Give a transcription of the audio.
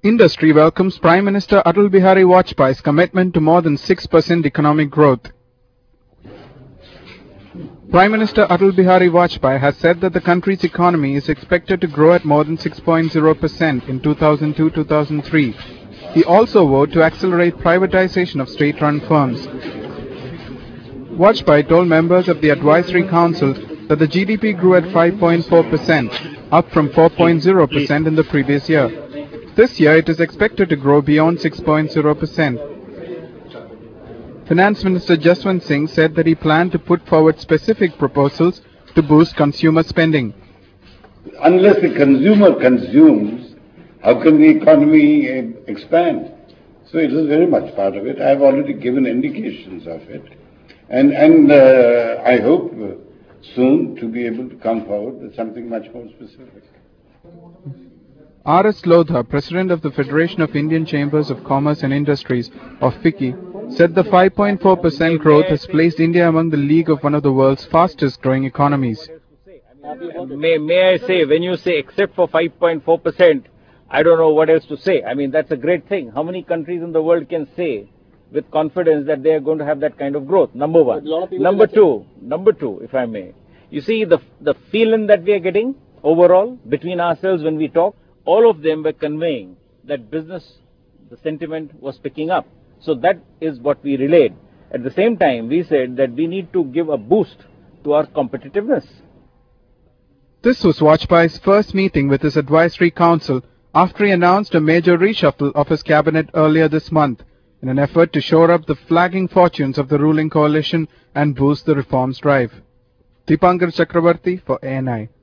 Industry welcomes Prime Minister Atal Bihari Vajpayee's commitment to more than 6% economic growth. Prime Minister Atal Bihari Vajpayee has said that the country's economy is expected to grow at more than 6.0% in 2002-2003. He also vowed to accelerate privatization of state-run firms. Vajpayee told members of the Advisory Council that the GDP grew at 5.4%, up from 4.0% in the previous year. This year it is expected to grow beyond 6.0%. Finance Minister Jaswant Singh said that he planned to put forward specific proposals to boost consumer spending. Unless the consumer consumes, how can the economy expand? So it is very much part of it. I have already given indications of it. And I hope soon to be able to come forward with something much more specific. R.S. Lodha, President of the Federation of Indian Chambers of Commerce and Industries, of FICCI, said the 5.4% growth has placed India among the league of one of the world's fastest growing economies. May I say, when you say except for 5.4%, I don't know what else to say. I mean, that's a great thing. How many countries in the world can say with confidence that they are going to have that kind of growth? Number one. Number two, if I may. You see, the feeling that we are getting overall between ourselves when we talk, all of them were conveying that business, the sentiment was picking up. So that is what we relayed. At the same time, we said that we need to give a boost to our competitiveness. This was Vajpayee's first meeting with his Advisory Council after he announced a major reshuffle of his cabinet earlier this month in an effort to shore up the flagging fortunes of the ruling coalition and boost the reforms drive. Deepankar Chakrabarti for ANI.